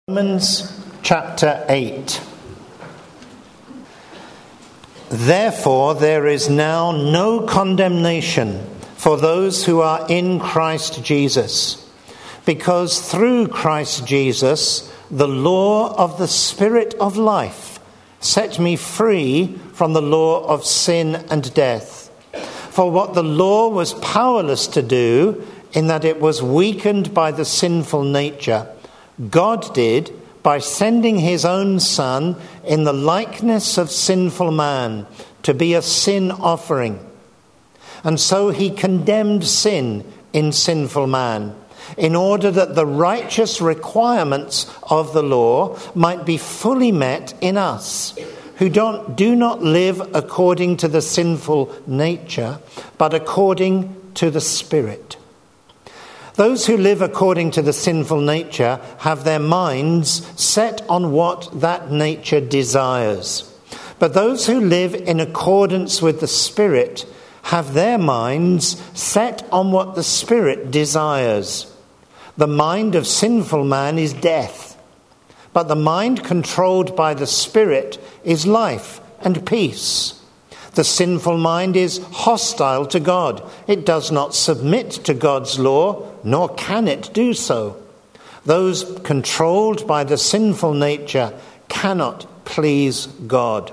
Romans chapter 8. Therefore there is now no condemnation for those who are in Christ Jesus, because through Christ Jesus the law of the Spirit of life set me free from the law of sin and death. For what the law was powerless to do, in that it was weakened by the sinful nature, God did by sending his own Son in the likeness of sinful man to be a sin offering. And so he condemned sin in sinful man, in order that the righteous requirements of the law might be fully met in us, who do not live according to the sinful nature, but according to the Spirit. Those who live according to the sinful nature have their minds set on what that nature desires. But those who live in accordance with the Spirit have their minds set on what the Spirit desires. The mind of sinful man is death, but the mind controlled by the Spirit is life and peace. The sinful mind is hostile to God. It does not submit to God's law, nor can it do so. Those controlled by the sinful nature cannot please God.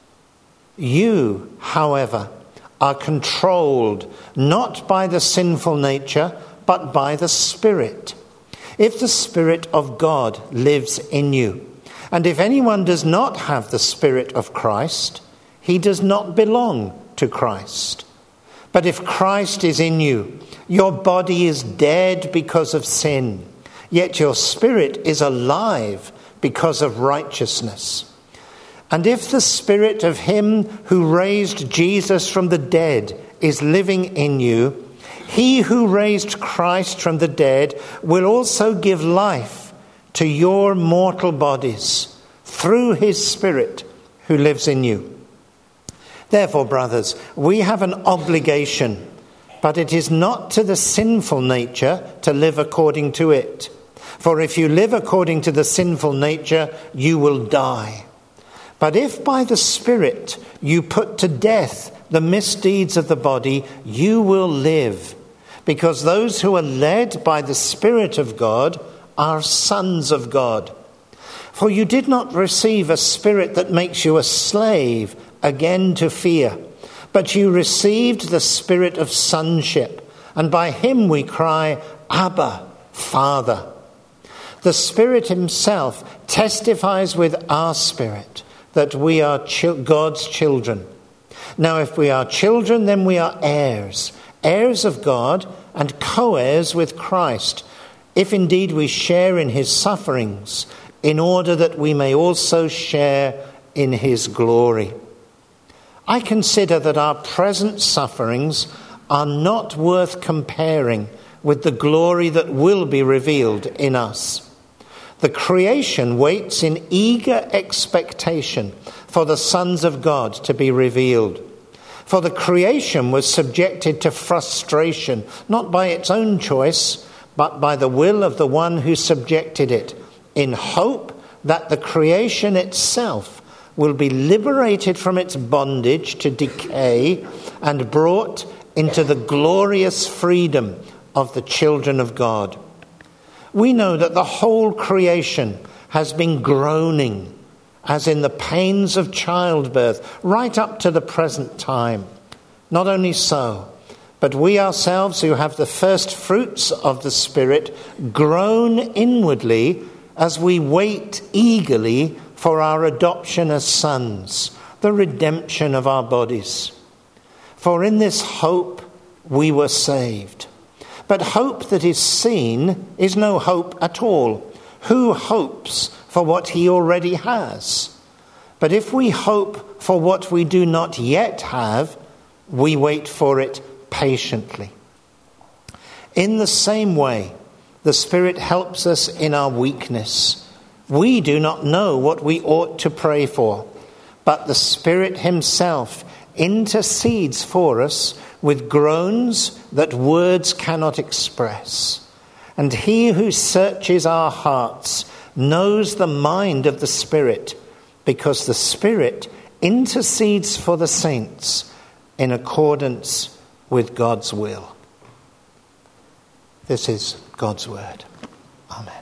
You, however, are controlled not by the sinful nature, but by the Spirit, if the Spirit of God lives in you. And if anyone does not have the Spirit of Christ, he does not belong to Christ. But if Christ is in you, your body is dead because of sin, yet your spirit is alive because of righteousness. And if the Spirit of him who raised Jesus from the dead is living in you, he who raised Christ from the dead will also give life to your mortal bodies through his Spirit who lives in you. Therefore, brothers, we have an obligation, but it is not to the sinful nature to live according to it. For if you live according to the sinful nature, you will die. But if by the Spirit you put to death the misdeeds of the body, you will live. Because those who are led by the Spirit of God are sons of God. For you did not receive a spirit that makes you a slave again to fear, but you received the Spirit of sonship, and by him we cry, Abba, Father. The Spirit himself testifies with our spirit that we are God's children. Now if we are children, then we are heirs, heirs of God and co-heirs with Christ, if indeed we share in his sufferings, in order that we may also share in his glory. I consider that our present sufferings are not worth comparing with the glory that will be revealed in us. The creation waits in eager expectation for the sons of God to be revealed. For the creation was subjected to frustration, not by its own choice, but by the will of the one who subjected it, in hope that the creation itself will be liberated from its bondage to decay and brought into the glorious freedom of the children of God. We know that the whole creation has been groaning, as in the pains of childbirth, right up to the present time. Not only so, but we ourselves who have the first fruits of the Spirit groan inwardly as we wait eagerly for our adoption as sons, the redemption of our bodies. For in this hope we were saved. But hope that is seen is no hope at all. Who hopes for what he already has? But if we hope for what we do not yet have, we wait for it patiently. In the same way, the Spirit helps us in our weakness. We do not know what we ought to pray for, but the Spirit himself intercedes for us with groans that words cannot express. And he who searches our hearts knows the mind of the Spirit, because the Spirit intercedes for the saints in accordance with God's will. This is God's word. Amen.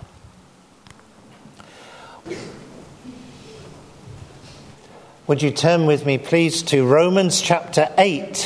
Would you turn with me, please, to Romans chapter 8?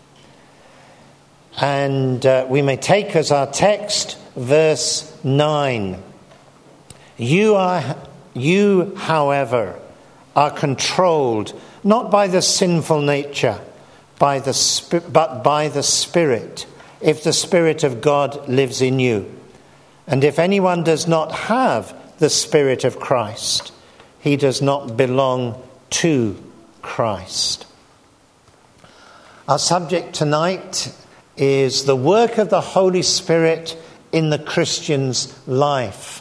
And we may take as our text verse 9. You, however, are controlled not by the sinful nature, but by the Spirit, if the Spirit of God lives in you. And if anyone does not have the Spirit of Christ, he does not belong to Christ. Our subject tonight is the work of the Holy Spirit in the Christian's life.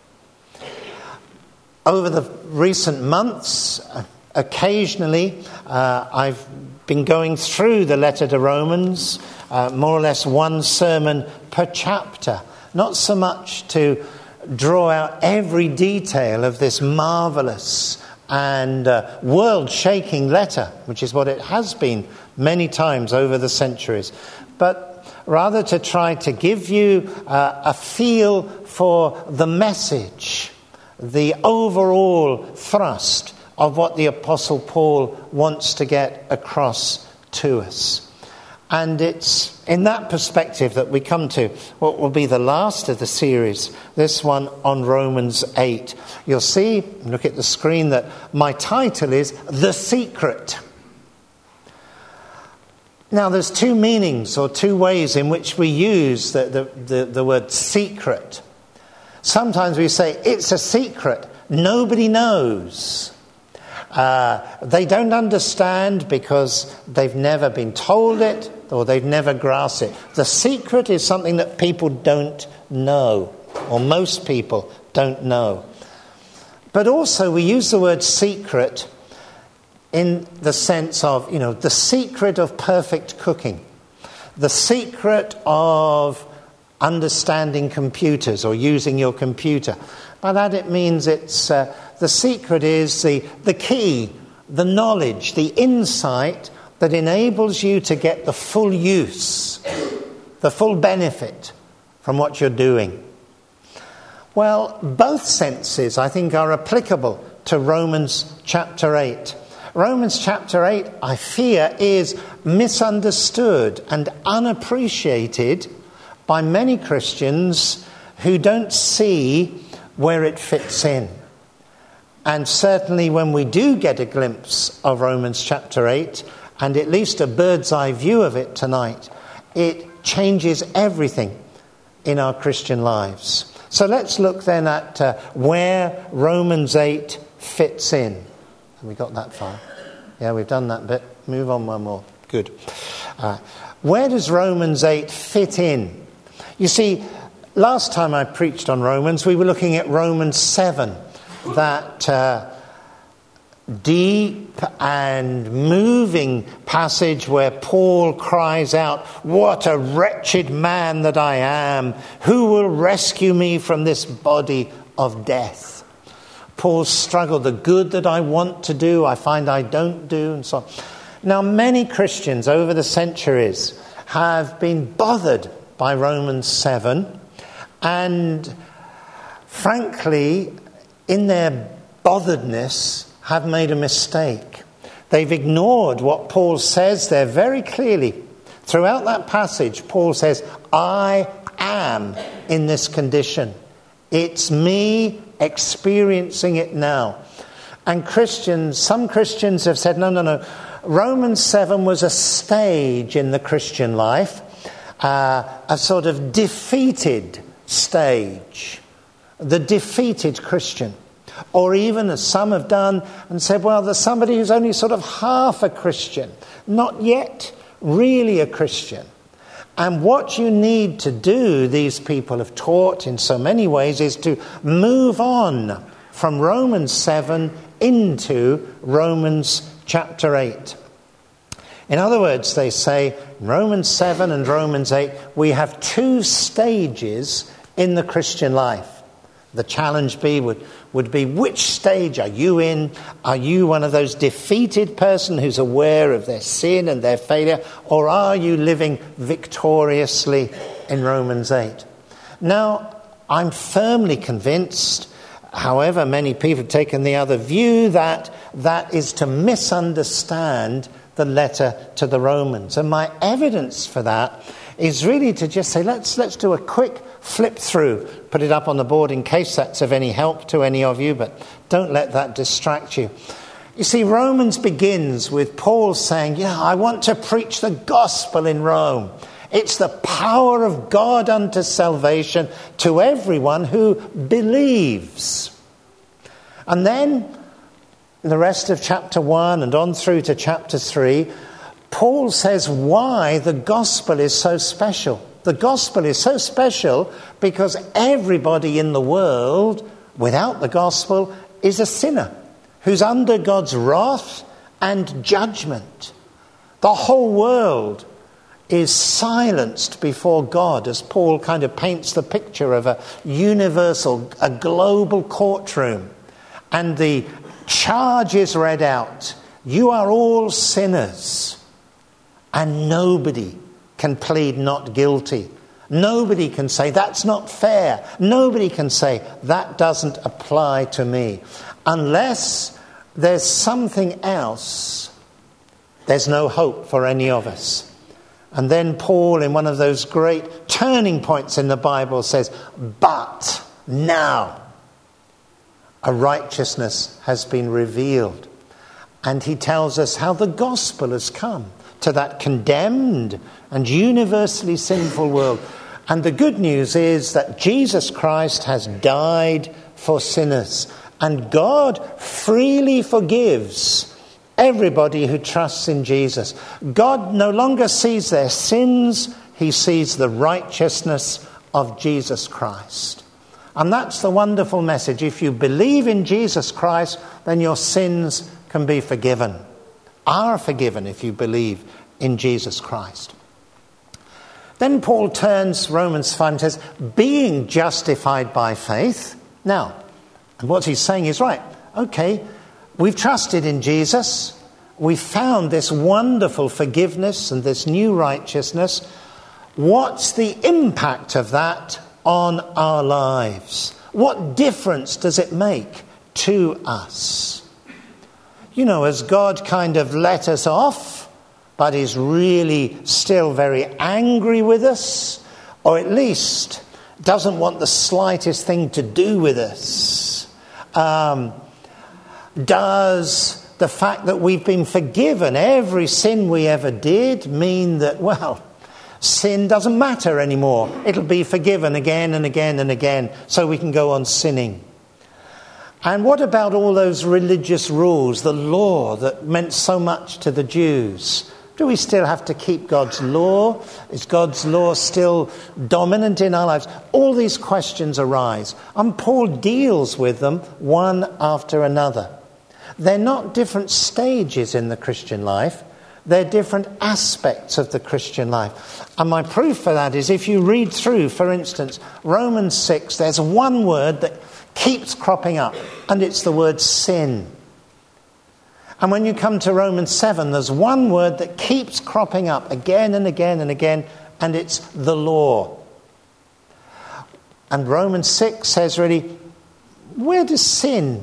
Over the recent months, occasionally, I've been going through the letter to Romans, more or less one sermon per chapter. Not so much to draw out every detail of this marvelous and world-shaking letter, which is what it has been many times over the centuries, but rather to try to give you a feel for the message, the overall thrust of what the Apostle Paul wants to get across to us. And it's in that perspective that we come to what will be the last of the series, this one on Romans 8. You'll see, look at the screen, that my title is The Secret. Now, there's two meanings or two ways in which we use the word secret. Sometimes we say, it's a secret. Nobody knows. They don't understand because they've never been told it or they've never grasped it. The secret is something that people don't know, or most people don't know. But also we use the word secret in the sense of, the secret of perfect cooking, the secret of understanding computers or using your computer. By that it means it's the secret is the key, the knowledge, the insight that enables you to get the full use, the full benefit from what you're doing. Well, both senses, I think, are applicable to Romans chapter 8. Romans chapter 8, I fear, is misunderstood and unappreciated by many Christians who don't see where it fits in. And certainly when we do get a glimpse of Romans chapter 8, and at least a bird's eye view of it tonight, it changes everything in our Christian lives. So let's look then at where Romans 8 fits in. Have we got that far? Yeah, we've done that bit. Move on one more. Good. Where does Romans 8 fit in? You see, last time I preached on Romans, we were looking at Romans 7, that deep and moving passage where Paul cries out, "What a wretched man that I am! Who will rescue me from this body of death?" Paul's struggle, the good that I want to do, I find I don't do, and so on. Now, many Christians over the centuries have been bothered by Romans 7, and frankly, in their botheredness, have made a mistake. They've ignored what Paul says there very clearly. Throughout that passage, Paul says, I am in this condition. It's me experiencing it now. And some Christians have said, no. Romans 7 was a stage in the Christian life, a sort of defeated stage, the defeated Christian. Or even, as some have done, and said, well, there's somebody who's only sort of half a Christian, not yet really a Christian. And what you need to do, these people have taught in so many ways, is to move on from Romans 7 into Romans chapter 8. In other words, they say, in Romans 7 and Romans 8, we have two stages in the Christian life. The challenge would be, which stage are you in? Are you one of those defeated person who's aware of their sin and their failure? Or are you living victoriously in Romans 8? Now, I'm firmly convinced, however many people have taken the other view, that that is to misunderstand the letter to the Romans. And my evidence for that is really to just say, let's do a quick flip through, put it up on the board in case that's of any help to any of you, but don't let that distract you. You see, Romans begins with Paul saying, I want to preach the gospel in Rome. It's the power of God unto salvation to everyone who believes. And then, in the rest of chapter 1 and on through to chapter 3, Paul says why the gospel is so special. The gospel is so special because everybody in the world, without the gospel, is a sinner who's under God's wrath and judgment. The whole world is silenced before God, as Paul kind of paints the picture of a universal, a global courtroom. And the charge is read out. You are all sinners. And nobody can plead not guilty. Nobody can say, that's not fair. Nobody can say, that doesn't apply to me. Unless there's something else, there's no hope for any of us. And then Paul, in one of those great turning points in the Bible, says, but now a righteousness has been revealed. And he tells us how the gospel has come to that condemned and universally sinful world. And the good news is that Jesus Christ has died for sinners. And God freely forgives everybody who trusts in Jesus. God no longer sees their sins. He sees the righteousness of Jesus Christ. And that's the wonderful message. If you believe in Jesus Christ, then your sins can be forgiven. Are forgiven if you believe in Jesus Christ. Then Paul turns, Romans 5, and says, being justified by faith. Now, and what he's saying is, right, okay, we've trusted in Jesus. We've found this wonderful forgiveness and this new righteousness. What's the impact of that on our lives? What difference does it make to us? You know, as God kind of let us off, but is really still very angry with us, or at least doesn't want the slightest thing to do with us. Does the fact that we've been forgiven every sin we ever did mean that, well, sin doesn't matter anymore? It'll be forgiven again and again and again, so we can go on sinning. And what about all those religious rules, the law that meant so much to the Jews? Do we still have to keep God's law? Is God's law still dominant in our lives? All these questions arise, and Paul deals with them one after another. They're not different stages in the Christian life. They're different aspects of the Christian life. And my proof for that is if you read through, for instance, Romans 6, there's one word that keeps cropping up, and it's the word sin. And when you come to Romans 7, there's one word that keeps cropping up again and again and again, and it's the law. And Romans 6 says really, where does sin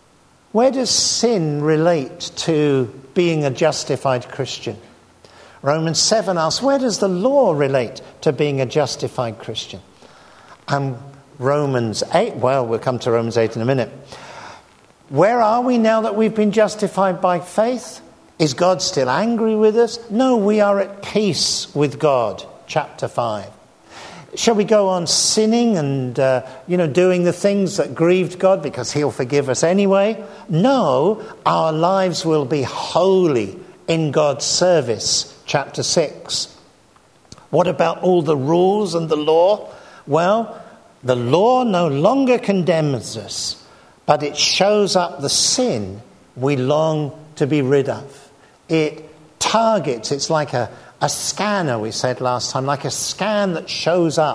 relate to being a justified Christian? Romans 7 asks, where does the law relate to being a justified Christian? And Romans 8, well, we'll come to Romans 8 in a minute. Where are we now that we've been justified by faith? Is God still angry with us? No, we are at peace with God. Chapter 5. Shall we go on sinning and, doing the things that grieved God because he'll forgive us anyway? No, our lives will be holy in God's service. Chapter 6. What about all the rules and the law? Well, the law no longer condemns us, but it shows up the sin we long to be rid of. It targets, it's like a scanner, we said last time, like a scan that shows up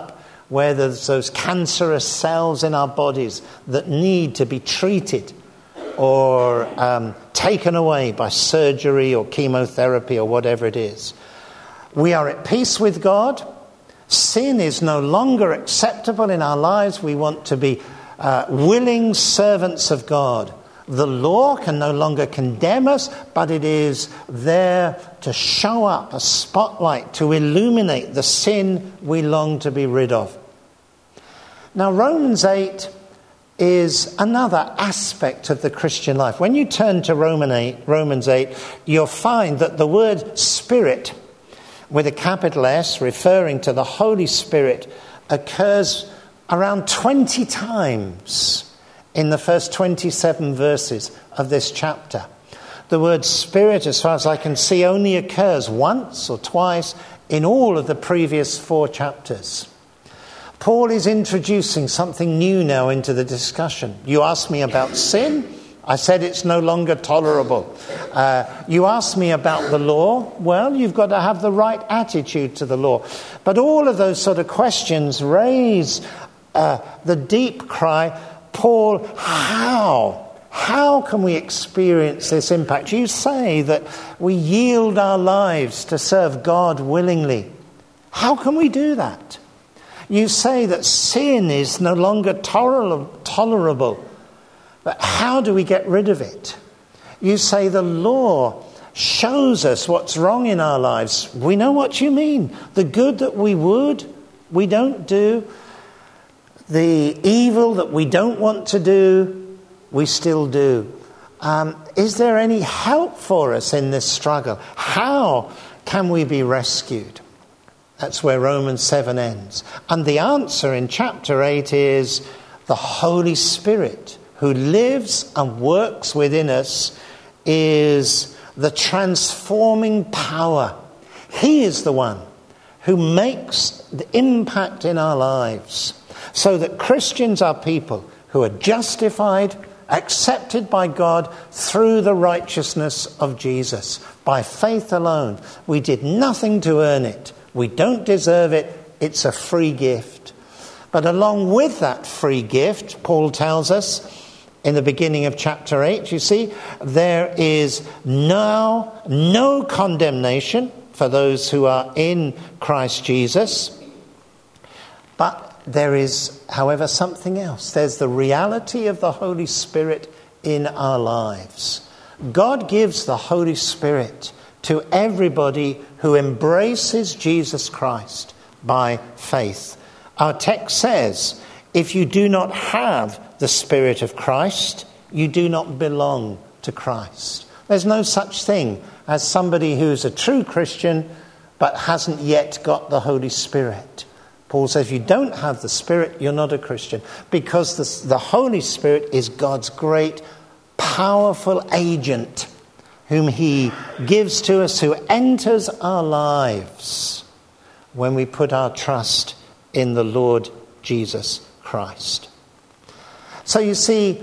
where there's those cancerous cells in our bodies that need to be treated or taken away by surgery or chemotherapy or whatever it is. We are at peace with God. Sin is no longer acceptable in our lives. We want to be willing servants of God. The law can no longer condemn us, but it is there to show up a spotlight, to illuminate the sin we long to be rid of. Now, Romans 8 is another aspect of the Christian life. When you turn to Romans 8, you'll find that the word Spirit, with a capital S, referring to the Holy Spirit, occurs around 20 times in the first 27 verses of this chapter. The word Spirit, as far as I can see, only occurs once or twice in all of the previous 4 chapters. Paul is introducing something new now into the discussion. You asked me about sin. I said it's no longer tolerable. You asked me about the law. Well, you've got to have the right attitude to the law. But all of those sort of questions raise the deep cry, Paul, how can we experience this impact? You say that we yield our lives to serve God willingly. How can we do that? You say that sin is no longer tolerable. But how do we get rid of it? You say the law shows us what's wrong in our lives. We know what you mean. The good that we would, we don't do. The evil that we don't want to do, we still do. Is there any help for us in this struggle? How can we be rescued? That's where Romans 7 ends. And the answer in chapter 8 is the Holy Spirit, who lives and works within us, is the transforming power. He is the one who makes the impact in our lives, so that Christians are people who are justified, accepted by God through the righteousness of Jesus. By faith alone. We did nothing to earn it. We don't deserve it. It's a free gift. But along with that free gift, Paul tells us in the beginning of chapter 8, you see, there is now no condemnation for those who are in Christ Jesus. But there is, however, something else. There's the reality of the Holy Spirit in our lives. God gives the Holy Spirit to everybody who embraces Jesus Christ by faith. Our text says, if you do not have the Spirit of Christ, you do not belong to Christ. There's no such thing as somebody who's a true Christian but hasn't yet got the Holy Spirit. Paul says if you don't have the Spirit, you're not a Christian, because the Holy Spirit is God's great, powerful agent whom he gives to us, who enters our lives when we put our trust in the Lord Jesus Christ. So you see,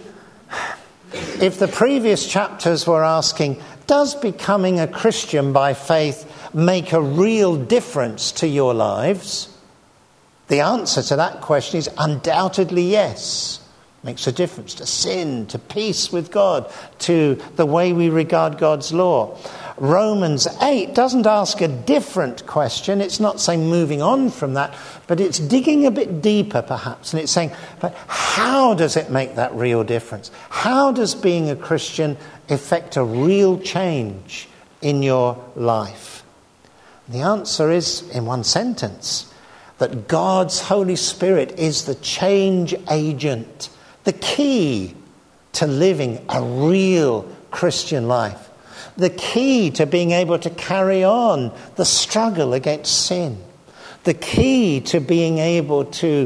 if the previous chapters were asking, does becoming a Christian by faith make a real difference to your lives? The answer to that question is undoubtedly yes. Makes a difference to sin, to peace with God, to the way we regard God's law. Romans 8 doesn't ask a different question. It's not saying moving on from that, but it's digging a bit deeper perhaps. And it's saying, but how does it make that real difference? How does being a Christian effect a real change in your life? The answer is, in one sentence, that God's Holy Spirit is the change agent, the key to living a real Christian life, the key to being able to carry on the struggle against sin, the key to being able to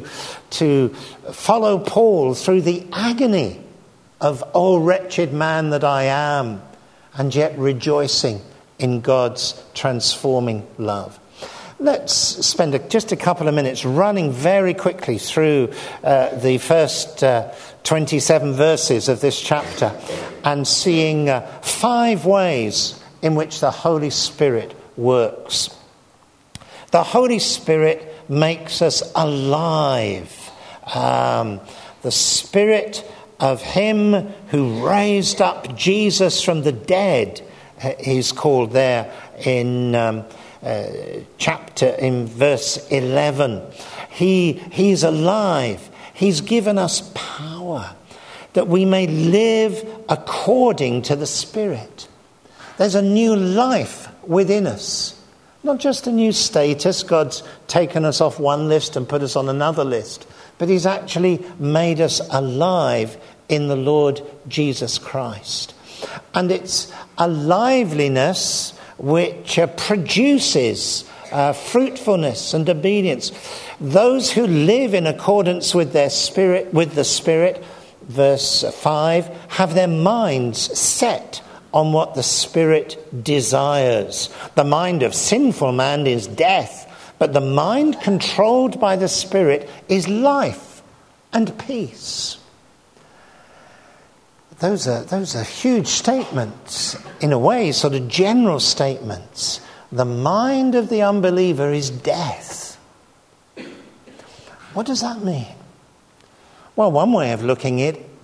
follow Paul through the agony of, oh, wretched man that I am, and yet rejoicing in God's transforming love. Let's spend just a couple of minutes running very quickly through the first 27 verses of this chapter and seeing 5 ways in which the Holy Spirit works. The Holy Spirit makes us alive. The Spirit of him who raised up Jesus from the dead, he's called there in verse 11. He's alive. He's given us power that we may live according to the Spirit. There's a new life within us. Not just a new status. God's taken us off one list and put us on another list. But he's actually made us alive in the Lord Jesus Christ. And it's a liveliness which produces fruitfulness and obedience. Those who live in accordance with the Spirit, verse 5, have their minds set on what the Spirit desires. The mind of sinful man is death, but the mind controlled by the Spirit is life and peace. Those are huge statements, in a way, sort of general statements. The mind of the unbeliever is death. What does that mean? Well, one way of looking at it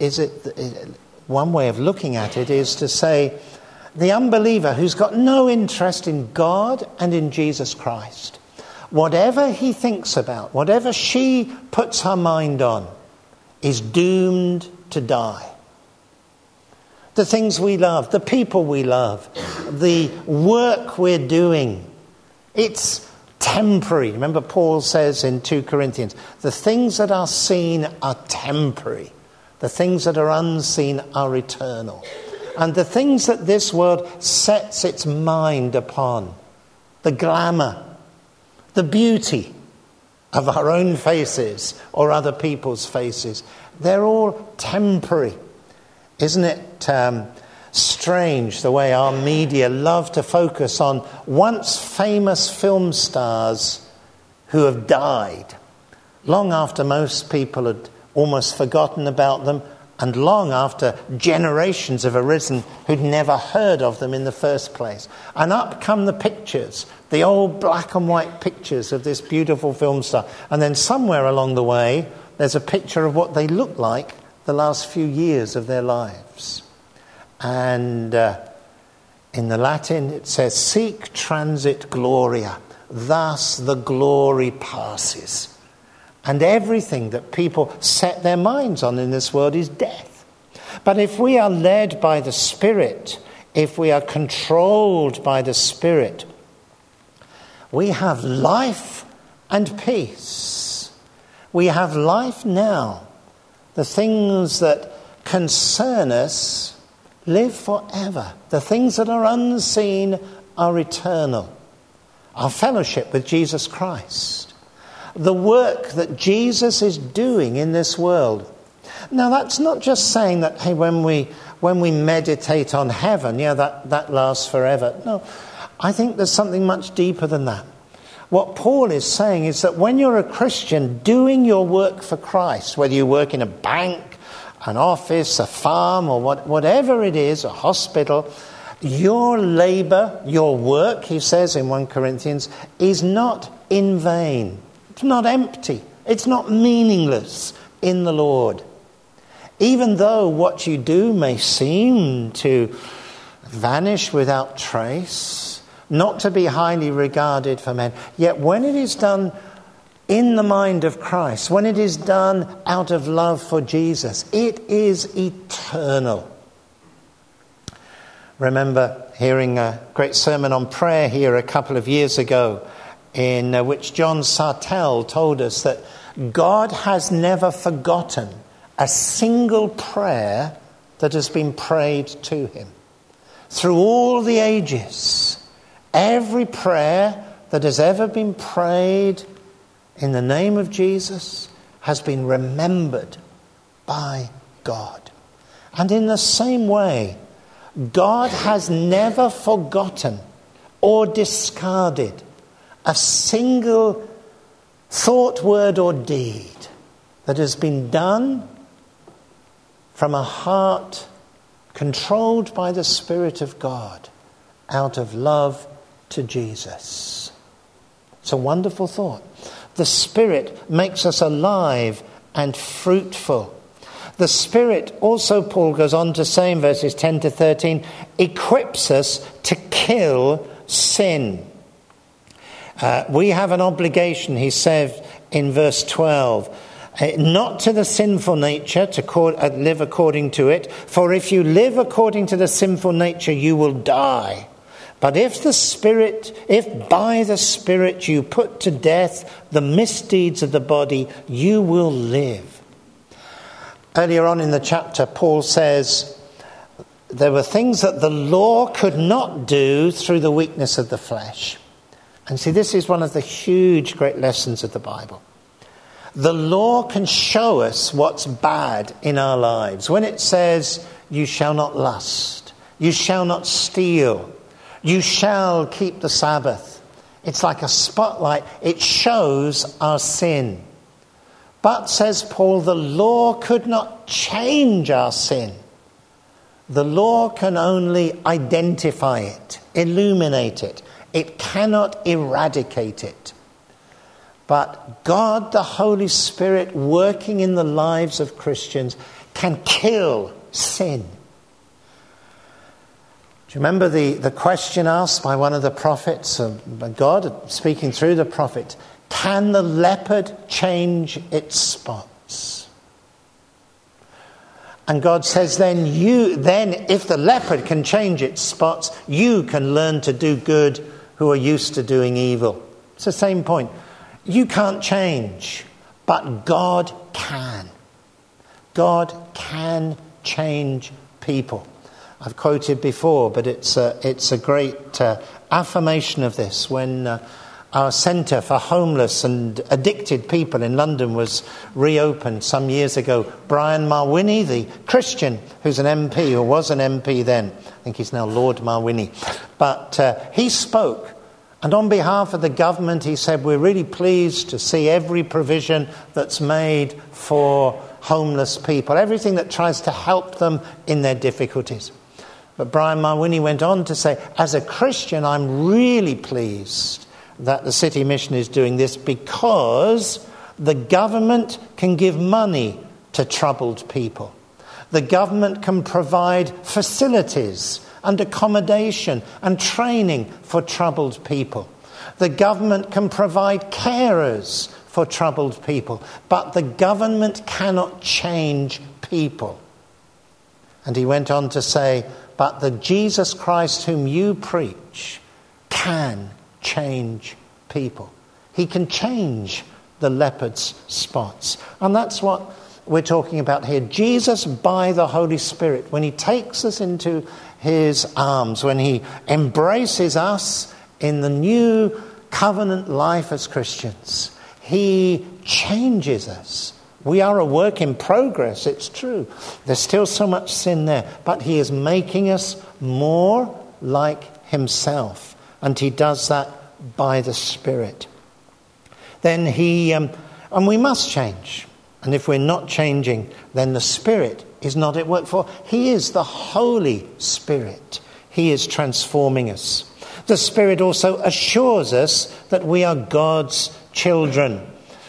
is to say the unbeliever who's got no interest in God and in Jesus Christ, whatever he thinks about, whatever she puts her mind on, is doomed to die. The things we love, the people we love, the work we're doing, it's temporary. Remember, Paul says in 2 Corinthians, the things that are seen are temporary. The things that are unseen are eternal. And the things that this world sets its mind upon, the glamour, the beauty of our own faces or other people's faces, they're all temporary. Isn't it strange the way our media love to focus on once famous film stars who have died, long after most people had almost forgotten about them, and long after generations have arisen who'd never heard of them in the first place. And up come the pictures, the old black and white pictures of this beautiful film star. And then somewhere along the way, there's a picture of what they look like the last few years of their lives. And in the Latin it says, sic transit gloria, thus the glory passes. And everything that people set their minds on in this world is death. But if we are led by the Spirit, if we are controlled by the Spirit, we have life and peace. We have life now. The things that concern us live forever. The things that are unseen are eternal. Our fellowship with Jesus Christ. The work that Jesus is doing in this world. Now, that's not just saying that, hey, when we meditate on heaven, that lasts forever. No, I think there's something much deeper than that. What Paul is saying is that when you're a Christian doing your work for Christ, whether you work in a bank, an office, a farm, or whatever it is, a hospital, your labour, your work, he says in 1 Corinthians, is not in vain. It's not empty. It's not meaningless in the Lord. Even though what you do may seem to vanish without trace, not to be highly regarded for men, yet when it is done in the mind of Christ, when it is done out of love for Jesus, it is eternal. Remember hearing a great sermon on prayer here a couple of years ago, in which John Sartell told us that God has never forgotten a single prayer that has been prayed to him. Through all the ages, every prayer that has ever been prayed in the name of Jesus has been remembered by God. And in the same way, God has never forgotten or discarded a single thought, word, or deed that has been done from a heart controlled by the Spirit of God out of love to Jesus. It's a wonderful thought. The Spirit makes us alive and fruitful. The Spirit also, Paul goes on to say in verses 10 to 13, equips us to kill sin. We have an obligation, he said in verse 12, not to the sinful nature to live according to it, for if you live according to the sinful nature, you will die. But if by the Spirit you put to death the misdeeds of the body, you will live. Earlier on in the chapter, Paul says there were things that the law could not do through the weakness of the flesh. And see, this is one of the huge, great lessons of the Bible. The law can show us what's bad in our lives. When it says, you shall not lust, you shall not steal, you shall keep the Sabbath, it's like a spotlight. It shows our sin. But, says Paul, the law could not change our sin. The law can only identify it, illuminate it. It cannot eradicate it. But God, the Holy Spirit, working in the lives of Christians, can kill sin. Do you remember the question asked by one of the prophets, by God speaking through the prophet, can the leopard change its spots? And God says, then if the leopard can change its spots, you can learn to do good who are used to doing evil. It's the same point. You can't change, but God can. God can change people. I've quoted before, but it's a great affirmation of this. When our centre for homeless and addicted people in London was reopened some years ago, Brian Marwini, the Christian who's an MP, or was an MP then, I think he's now Lord Marwini, but he spoke. And on behalf of the government, he said, we're really pleased to see every provision that's made for homeless people, everything that tries to help them in their difficulties. But Brian Marwini went on to say, as a Christian, I'm really pleased that the City Mission is doing this because the government can give money to troubled people. The government can provide facilities and accommodation and training for troubled people. The government can provide carers for troubled people, but the government cannot change people. And he went on to say, but the Jesus Christ whom you preach can change people. He can change the leopard's spots. And that's what we're talking about here. Jesus, by the Holy Spirit, when he takes us into his arms, when he embraces us in the new covenant life as Christians, he changes us. We are a work in progress, it's true. There's still so much sin there, but he is making us more like himself, and he does that by the Spirit. Then and we must change. And if we're not changing, then the Spirit is not at work, for he is the Holy Spirit. He is transforming us. The Spirit also assures us that we are God's children.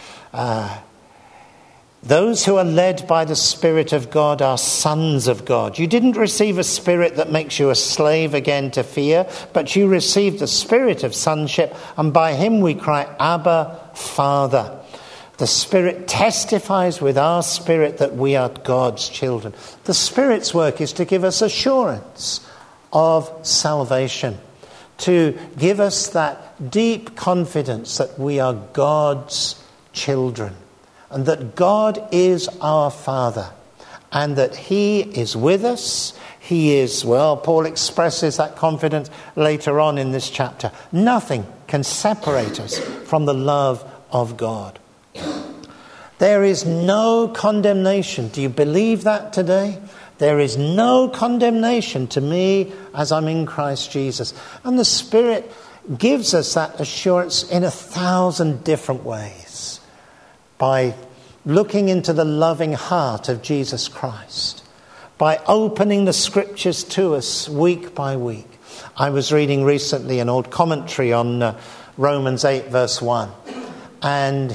Those who are led by the Spirit of God are sons of God. You didn't receive a spirit that makes you a slave again to fear, but you received the Spirit of sonship, and by him we cry, Abba, Father. The Spirit testifies with our spirit that we are God's children. The Spirit's work is to give us assurance of salvation, to give us that deep confidence that we are God's children, and that God is our Father, and that he is with us. He is, Paul expresses that confidence later on in this chapter. Nothing can separate us from the love of God. There is no condemnation. Do you believe that today? There is no condemnation to me as I'm in Christ Jesus. And the Spirit gives us that assurance in 1,000 different ways. By looking into the loving heart of Jesus Christ. By opening the Scriptures to us week by week. I was reading recently an old commentary on Romans 8 verse 1. And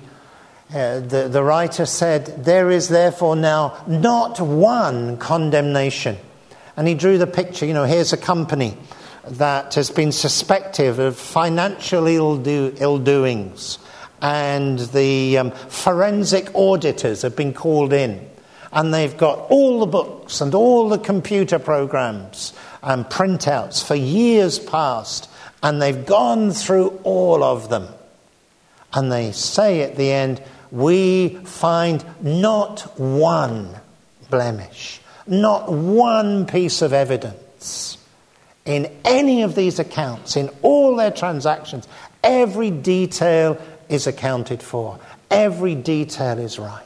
the writer said, there is therefore now not one condemnation. And he drew the picture, here's a company that has been suspected of financial ill-doings. And the forensic auditors have been called in. And they've got all the books and all the computer programs and printouts for years past. And they've gone through all of them. And they say at the end, we find not one blemish, not one piece of evidence in any of these accounts, in all their transactions. Every detail is accounted for. Every detail is right.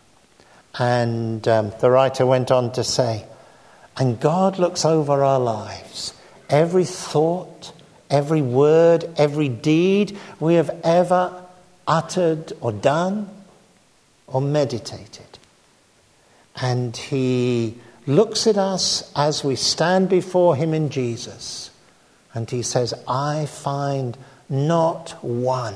And the writer went on to say, and God looks over our lives. Every thought, every word, every deed we have ever uttered or done or meditated. And he looks at us as we stand before him in Jesus. And he says, I find not one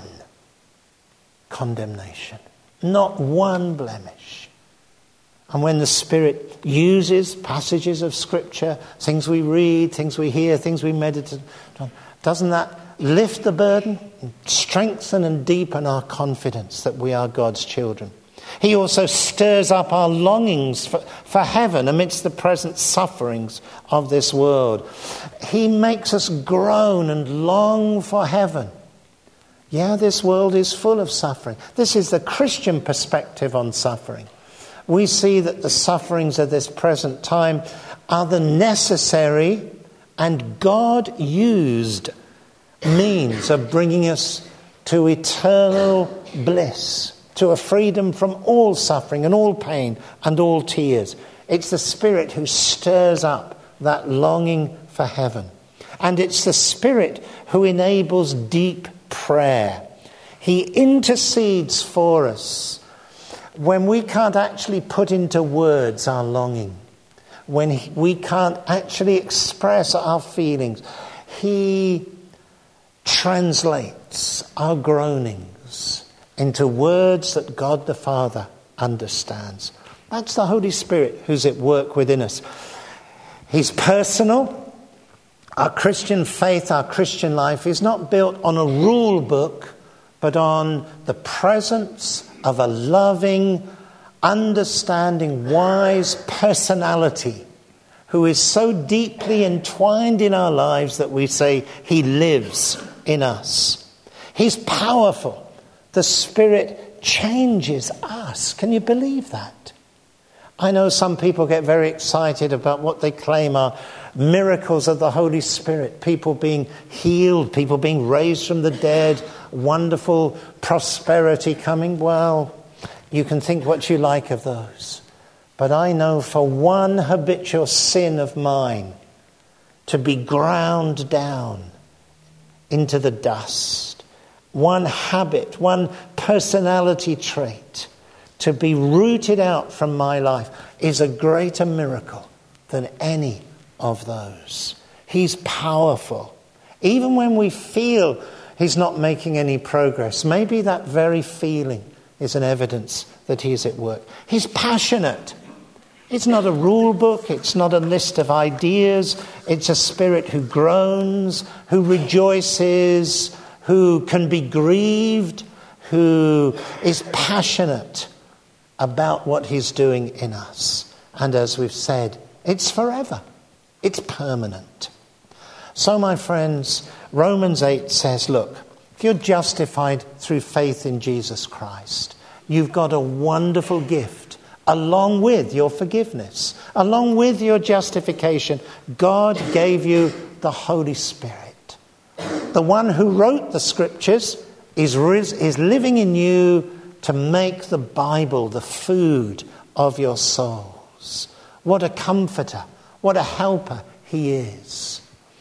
condemnation, not one blemish. And when the Spirit uses passages of Scripture, things we read, things we hear, things we meditate on, doesn't that lift the burden, strengthen and deepen our confidence that we are God's children? He also stirs up our longings for heaven amidst the present sufferings of this world. He makes us groan and long for heaven. Yeah, this world is full of suffering. This is the Christian perspective on suffering. We see that the sufferings of this present time are the necessary and God-used means of bringing us to eternal bliss, to a freedom from all suffering and all pain and all tears. It's the Spirit who stirs up that longing for heaven. And it's the Spirit who enables deep prayer. He intercedes for us when we can't actually put into words our longing, when we can't actually express our feelings. He translates our groanings into words that God the Father understands. That's the Holy Spirit who's at work within us. He's personal. Our Christian faith, our Christian life is not built on a rule book, but on the presence of a loving, understanding, wise personality who is so deeply entwined in our lives that we say he lives in us. He's powerful. The Spirit changes us. Can you believe that? I know some people get very excited about what they claim are miracles of the Holy Spirit. People being healed, people being raised from the dead, wonderful prosperity coming. Well, you can think what you like of those. But I know for one habitual sin of mine to be ground down into the dust, one habit, one personality trait to be rooted out from my life is a greater miracle than any of those. He's powerful. Even when we feel he's not making any progress, maybe that very feeling is an evidence that he's at work. He's passionate. It's not a rule book. It's not a list of ideas. It's a Spirit who groans, who rejoices, who can be grieved, who is passionate about what he's doing in us. And as we've said, it's forever. It's permanent. So, my friends, Romans 8 says, look, if you're justified through faith in Jesus Christ, you've got a wonderful gift along with your forgiveness, along with your justification. God gave you the Holy Spirit. The one who wrote the Scriptures is living in you to make the Bible the food of your souls. What a comforter, what a helper he is.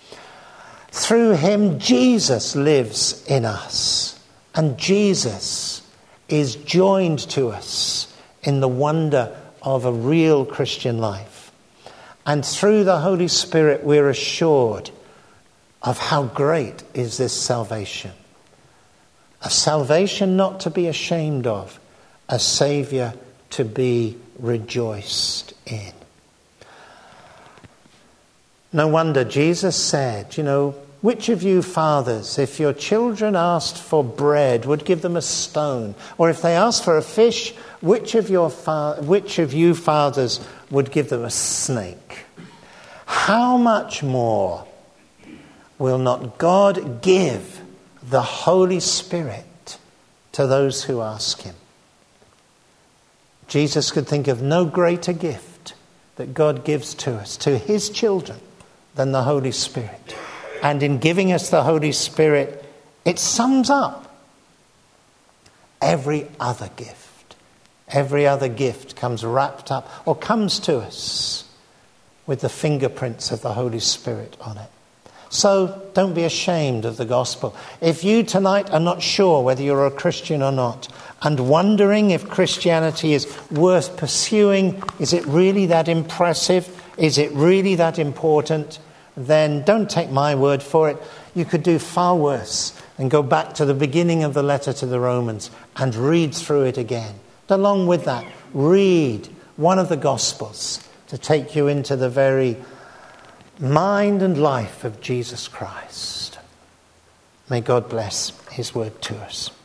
Through him, Jesus lives in us, and Jesus is joined to us in the wonder of a real Christian life. And through the Holy Spirit, we're assured of how great is this salvation. A salvation not to be ashamed of, a Saviour to be rejoiced in. No wonder Jesus said, which of you fathers, if your children asked for bread, would give them a stone? Or if they asked for a fish, which of you fathers would give them a snake? How much more will not God give the Holy Spirit to those who ask him? Jesus could think of no greater gift that God gives to us, to his children, than the Holy Spirit. And in giving us the Holy Spirit, it sums up every other gift. Every other gift comes wrapped up or comes to us with the fingerprints of the Holy Spirit on it. So don't be ashamed of the gospel. If you tonight are not sure whether you're a Christian or not, and wondering if Christianity is worth pursuing, is it really that impressive? Is it really that important? Then don't take my word for it. You could do far worse and go back to the beginning of the letter to the Romans and read through it again. And along with that, read one of the Gospels to take you into the very mind and life of Jesus Christ. May God bless his word to us.